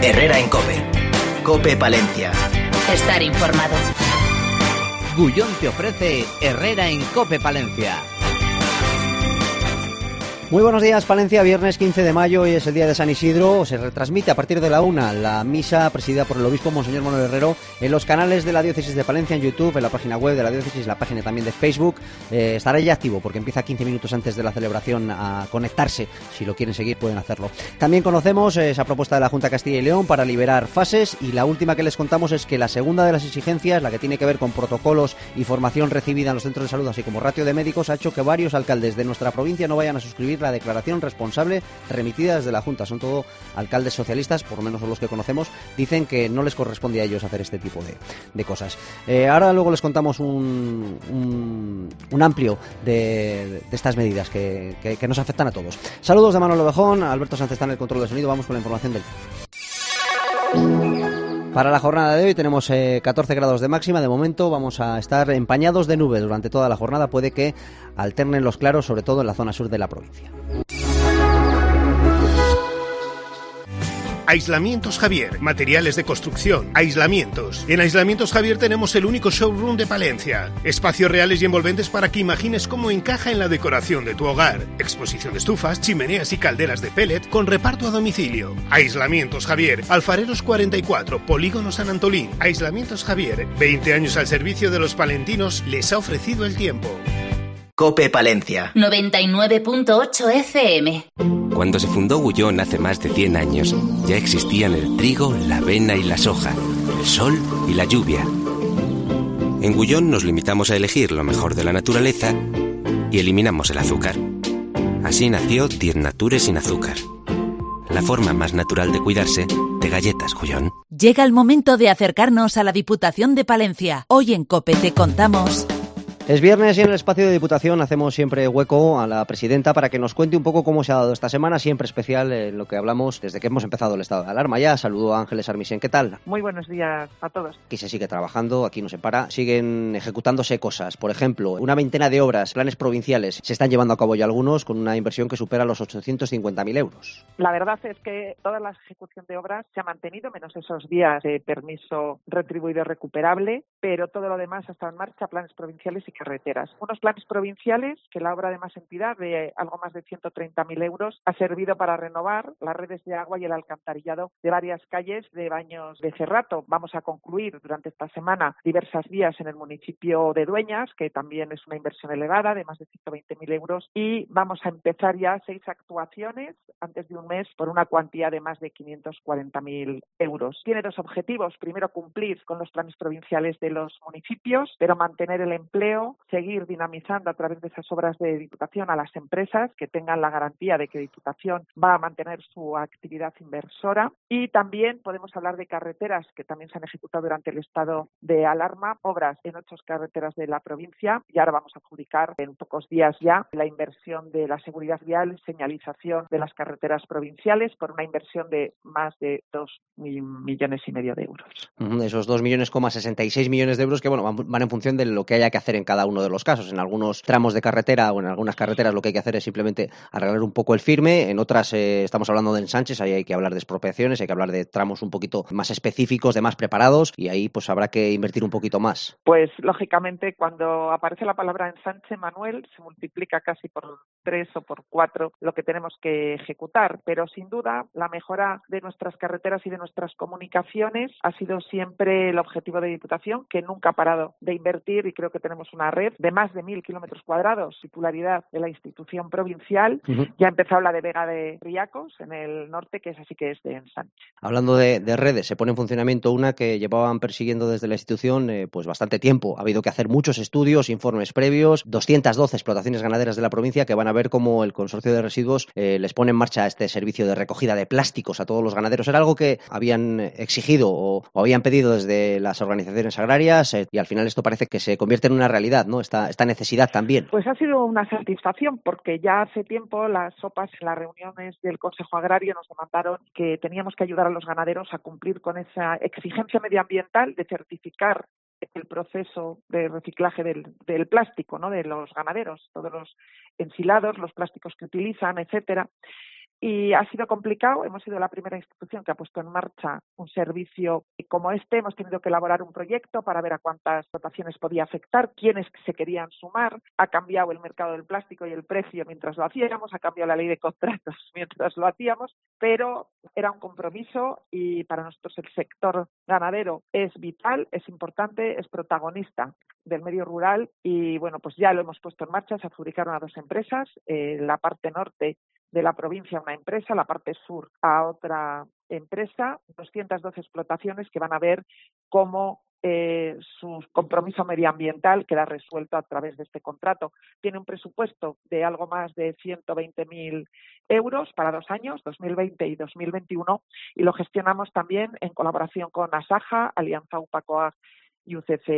Herrera en COPE. COPE Palencia. Estar informado. Gullón te ofrece Herrera en COPE Palencia. Muy buenos días, Palencia. Viernes 15 de mayo, hoy es el día de San Isidro. Se retransmite a partir de la 1 la misa presidida por el obispo Monseñor Manuel Herrero en los canales de la Diócesis de Palencia, en YouTube, en la página web de la Diócesis, la página también de Facebook. Estará ya activo porque empieza 15 minutos antes de la celebración a conectarse. Si lo quieren seguir, pueden hacerlo. También conocemos esa propuesta de la Junta de Castilla y León para liberar fases, y la última que les contamos es que la segunda de las exigencias, la que tiene que ver con protocolos y formación recibida en los centros de salud, así como ratio de médicos, ha hecho que varios alcaldes de nuestra provincia no vayan a suscribir la declaración responsable remitida desde la Junta. Son todo alcaldes socialistas, por lo menos son los que conocemos. Dicen que no les corresponde a ellos hacer este tipo de cosas. Ahora luego les contamos un amplio de estas medidas que nos afectan a todos. Saludos de Manolo Bejón, Alberto Sánchez está en el control de sonido. Vamos con la información del... Para la jornada de hoy tenemos 14 grados de máxima. De momento vamos a estar empañados de nubes durante toda la jornada. Puede que alternen los claros, sobre todo en la zona sur de la provincia. Aislamientos Javier, materiales de construcción, aislamientos. En Aislamientos Javier tenemos el único showroom de Palencia. Espacios reales y envolventes para que imagines cómo encaja en la decoración de tu hogar. Exposición de estufas, chimeneas y calderas de pellet con reparto a domicilio. Aislamientos Javier, Alfareros 44, Polígono San Antolín. Aislamientos Javier, 20 años al servicio de los palentinos, les ha ofrecido el tiempo. COPE Palencia. 99.8 FM. Cuando se fundó Gullón hace más de 100 años, ya existían el trigo, la avena y la soja, el sol y la lluvia. En Gullón nos limitamos a elegir lo mejor de la naturaleza y eliminamos el azúcar. Así nació 10 Natures sin azúcar. La forma más natural de cuidarse de galletas Gullón. Llega el momento de acercarnos a la Diputación de Palencia. Hoy en COPE te contamos... Es viernes y en el espacio de Diputación hacemos siempre hueco a la presidenta para que nos cuente un poco cómo se ha dado esta semana, siempre especial en lo que hablamos desde que hemos empezado el estado de alarma. Ya saludo a Ángeles Armisen. ¿Qué tal? Muy buenos días a todos. Aquí se sigue trabajando, aquí no se para, siguen ejecutándose cosas. Por ejemplo, una veintena de obras, planes provinciales, se están llevando a cabo ya algunos con una inversión que supera los 850.000 euros. La verdad es que toda la ejecución de obras se ha mantenido, menos esos días de permiso retribuido recuperable, pero todo lo demás ha estado en marcha, planes provinciales y carreteras. Unos planes provinciales que la obra de más entidad, de algo más de 130.000 euros, ha servido para renovar las redes de agua y el alcantarillado de varias calles de Baños de Cerrato. Vamos a concluir durante esta semana diversas vías en el municipio de Dueñas, que también es una inversión elevada de más de 120.000 euros, y vamos a empezar ya 6 actuaciones antes de un mes por una cuantía de más de 540.000 euros. Tiene 2 objetivos. Primero, cumplir con los planes provinciales de los municipios, pero mantener el empleo, seguir dinamizando a través de esas obras de Diputación a las empresas que tengan la garantía de que Diputación va a mantener su actividad inversora, y también podemos hablar de carreteras que también se han ejecutado durante el estado de alarma, obras en 8 carreteras de la provincia, y ahora vamos a adjudicar en pocos días ya la inversión de la seguridad vial, señalización de las carreteras provinciales por una inversión de más de 2,5 millones de euros. Esos 2,66 millones de euros que van en función de lo que haya que hacer en cada uno de los casos. En algunos tramos de carretera o en algunas carreteras lo que hay que hacer es simplemente arreglar un poco el firme. En otras estamos hablando de ensanches, ahí hay que hablar de expropiaciones, hay que hablar de tramos un poquito más específicos, de más preparados, y ahí pues habrá que invertir un poquito más. Pues lógicamente cuando aparece la palabra ensanche, Manuel, se multiplica casi por 3 o por 4 lo que tenemos que ejecutar, pero sin duda la mejora de nuestras carreteras y de nuestras comunicaciones ha sido siempre el objetivo de Diputación, que nunca ha parado de invertir, y creo que tenemos una red de más de 1.000 kilómetros cuadrados, titularidad de la institución provincial. Ya ha empezado la de Vega de Riacos, en el norte, que es así que es de ensanche. Hablando de redes, se pone en funcionamiento una que llevaban persiguiendo desde la institución pues bastante tiempo. Ha habido que hacer muchos estudios, informes previos, 212 explotaciones ganaderas de la provincia que van a ver cómo el consorcio de residuos les pone en marcha este servicio de recogida de plásticos a todos los ganaderos. Era algo que habían exigido o habían pedido desde las organizaciones agrarias, y al final esto parece que se convierte en una realidad, ¿no? Esta necesidad también. Pues ha sido una satisfacción, porque ya hace tiempo las OPAs en las reuniones del Consejo Agrario nos demandaron que teníamos que ayudar a los ganaderos a cumplir con esa exigencia medioambiental de certificar el proceso de reciclaje del plástico, ¿no?, de los ganaderos, todos los ensilados, los plásticos que utilizan, etcétera. Y ha sido complicado. Hemos sido la primera institución que ha puesto en marcha un servicio como este. Hemos tenido que elaborar un proyecto para ver a cuántas explotaciones podía afectar, quiénes se querían sumar. Ha cambiado el mercado del plástico y el precio mientras lo hacíamos, ha cambiado la ley de contratos mientras lo hacíamos, pero era un compromiso y para nosotros el sector ganadero es vital, es importante, es protagonista del medio rural y bueno, pues ya lo hemos puesto en marcha. Se adjudicaron a 2 empresas, la parte norte de la provincia a una empresa, la parte sur a otra empresa, 212 explotaciones que van a ver cómo su compromiso medioambiental queda resuelto a través de este contrato. Tiene un presupuesto de algo más de 120.000 euros para 2 años, 2020 y 2021, y lo gestionamos también en colaboración con Asaja, Alianza UPA-COAG y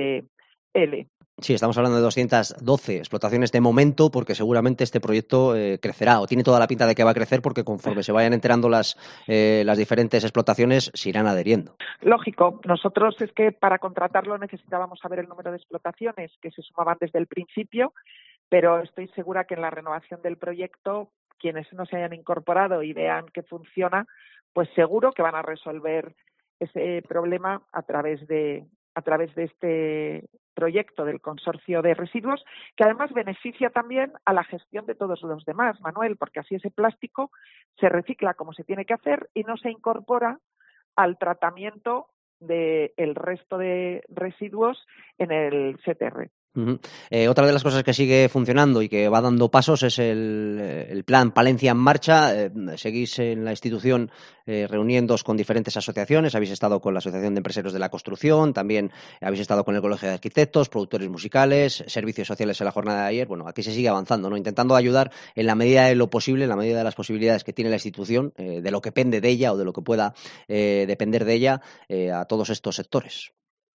UCCL. Sí, estamos hablando de 212 explotaciones de momento, porque seguramente este proyecto crecerá, o tiene toda la pinta de que va a crecer, porque conforme se vayan enterando las diferentes explotaciones, se irán adheriendo. Lógico, nosotros es que para contratarlo necesitábamos saber el número de explotaciones que se sumaban desde el principio, pero estoy segura que en la renovación del proyecto, quienes no se hayan incorporado y vean que funciona, pues seguro que van a resolver ese problema a través de este proyecto del consorcio de residuos, que además beneficia también a la gestión de todos los demás, Manuel, porque así ese plástico se recicla como se tiene que hacer y no se incorpora al tratamiento del resto de residuos en el CTR. Uh-huh. Otra de las cosas que sigue funcionando y que va dando pasos es el plan Palencia en Marcha. Seguís en la institución reuniéndoos con diferentes asociaciones. Habéis estado con la Asociación de Empresarios de la Construcción, también habéis estado con el Colegio de Arquitectos, productores musicales, servicios sociales en la jornada de ayer. Bueno, aquí se sigue avanzando, ¿no? Intentando ayudar en la medida de lo posible, en la medida de las posibilidades que tiene la institución, de lo que pende de ella o de lo que pueda depender de ella, a todos estos sectores.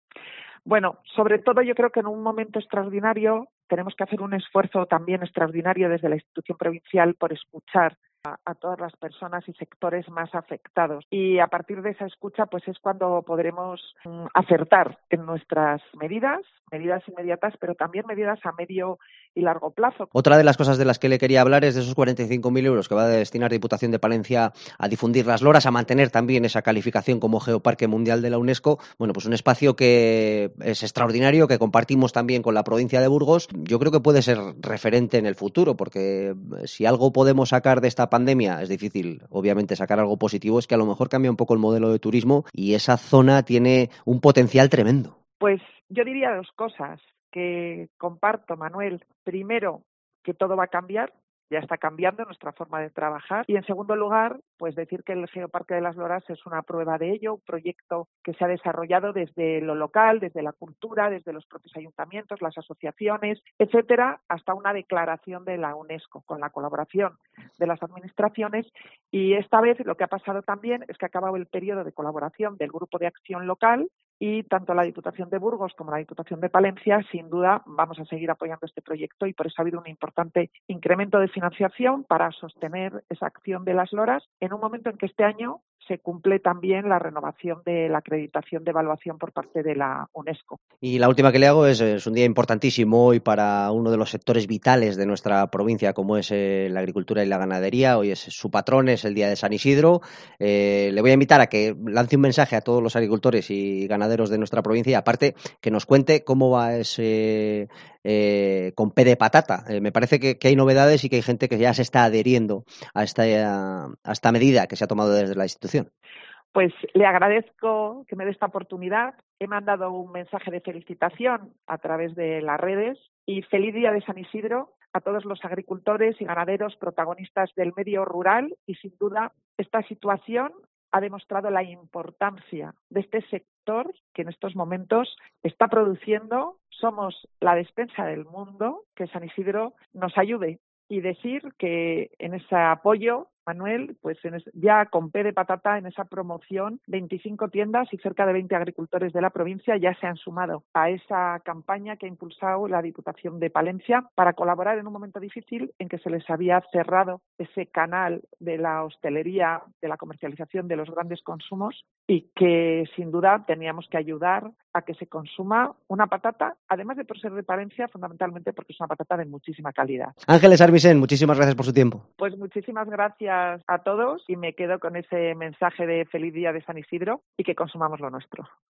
Bueno, sobre todo yo creo que en un momento extraordinario tenemos que hacer un esfuerzo también extraordinario desde la institución provincial por escuchar a todas las personas y sectores más afectados. Y a partir de esa escucha, pues es cuando podremos acertar en nuestras medidas inmediatas, pero también medidas a medio y largo plazo. Otra de las cosas de las que le quería hablar es de esos 45.000 euros que va a destinar Diputación de Palencia a difundir las loras, a mantener también esa calificación como Geoparque Mundial de la UNESCO. Bueno, pues un espacio que es extraordinario, que compartimos también con la provincia de Burgos. Yo creo que puede ser referente en el futuro, porque si algo podemos sacar de esta pandemia, es difícil, obviamente, sacar algo positivo, es que a lo mejor cambia un poco el modelo de turismo y esa zona tiene un potencial tremendo. Pues yo diría 2 cosas que comparto, Manuel. Primero, que todo va a cambiar, ya está cambiando nuestra forma de trabajar. Y en segundo lugar, pues decir que el Geoparque de las Loras es una prueba de ello, un proyecto que se ha desarrollado desde lo local, desde la cultura, desde los propios ayuntamientos, las asociaciones, etcétera, hasta una declaración de la UNESCO con la colaboración de las administraciones. Y esta vez lo que ha pasado también es que ha acabado el periodo de colaboración del Grupo de Acción Local y tanto la Diputación de Burgos como la Diputación de Palencia, sin duda, vamos a seguir apoyando este proyecto y por eso ha habido un importante incremento de financiación para sostener esa acción de las loras en un momento en que este año se cumple también la renovación de la acreditación de evaluación por parte de la UNESCO. Y la última que le hago es un día importantísimo hoy para uno de los sectores vitales de nuestra provincia, como es la agricultura y la ganadería. Hoy es su patrón, es el día de San Isidro. Le voy a invitar a que lance un mensaje a todos los agricultores y ganaderos de nuestra provincia y aparte que nos cuente cómo va ese con P de patata. Me parece que hay novedades y que hay gente que ya se está adheriendo a esta medida que se ha tomado desde la institución. Pues le agradezco que me dé esta oportunidad. He mandado un mensaje de felicitación a través de las redes y feliz día de San Isidro a todos los agricultores y ganaderos protagonistas del medio rural y sin duda esta situación ha demostrado la importancia de este sector que en estos momentos está produciendo. Somos la despensa del mundo, que San Isidro nos ayude y decir que en ese apoyo, Manuel, pues ya con P de patata en esa promoción, 25 tiendas y cerca de 20 agricultores de la provincia ya se han sumado a esa campaña que ha impulsado la Diputación de Palencia para colaborar en un momento difícil en que se les había cerrado ese canal de la hostelería, de la comercialización de los grandes consumos y que sin duda teníamos que ayudar a que se consuma una patata, además de por ser de Palencia, fundamentalmente porque es una patata de muchísima calidad. Ángeles Arvisen, muchísimas gracias por su tiempo. Pues muchísimas gracias a todos y me quedo con ese mensaje de feliz día de San Isidro y que consumamos lo nuestro.